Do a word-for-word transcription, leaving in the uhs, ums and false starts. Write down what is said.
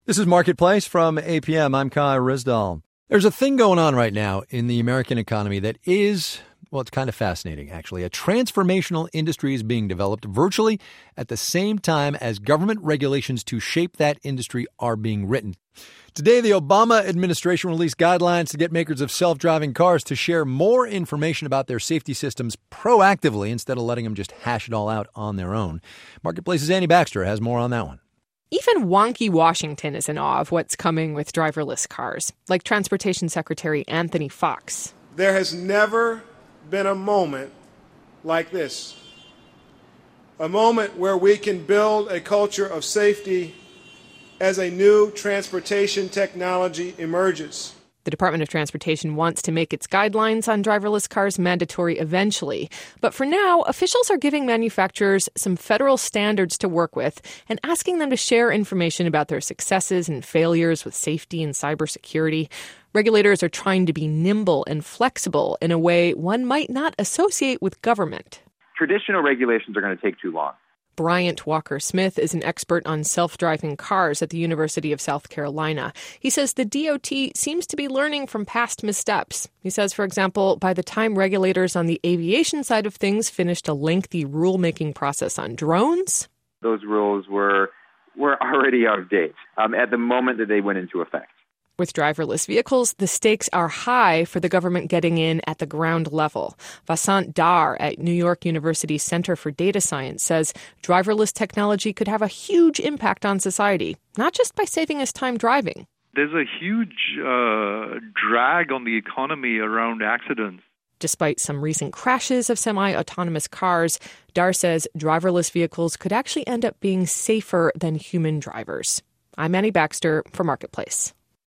This is Marketplace from A P M. I'm Kai Rizdal. There's a thing going on right now in the American economy that is, well, it's kind of fascinating, actually. A transformational industry is being developed virtually at the same time as government regulations to shape that industry are being written. Today, the Obama administration released guidelines to get makers of self-driving cars to share more information about their safety systems proactively instead of letting them just hash it all out on their own. Marketplace's Annie Baxter has more on that one. Even wonky Washington is in awe of what's coming with driverless cars, like Transportation Secretary Anthony Foxx. There has never been a moment like this, a moment where we can build a culture of safety as a new transportation technology emerges. The Department of Transportation wants to make its guidelines on driverless cars mandatory eventually. But for now, officials are giving manufacturers some federal standards to work with and asking them to share information about their successes and failures with safety and cybersecurity. Regulators are trying to be nimble and flexible in a way one might not associate with government. Traditional regulations are going to take too long. Bryant Walker-Smith is an expert on self-driving cars at the University of South Carolina. He says the D O T seems to be learning from past missteps. He says, for example, by the time regulators on the aviation side of things finished a lengthy rulemaking process on drones, those rules were were already out of date um, at the moment that they went into effect. With driverless vehicles, the stakes are high for the government getting in at the ground level. Vasant Dar at New York University Center for Data Science says driverless technology could have a huge impact on society, not just by saving us time driving. There's a huge uh, drag on the economy around accidents. Despite some recent crashes of semi-autonomous cars, Dar says driverless vehicles could actually end up being safer than human drivers. I'm Annie Baxter for Marketplace.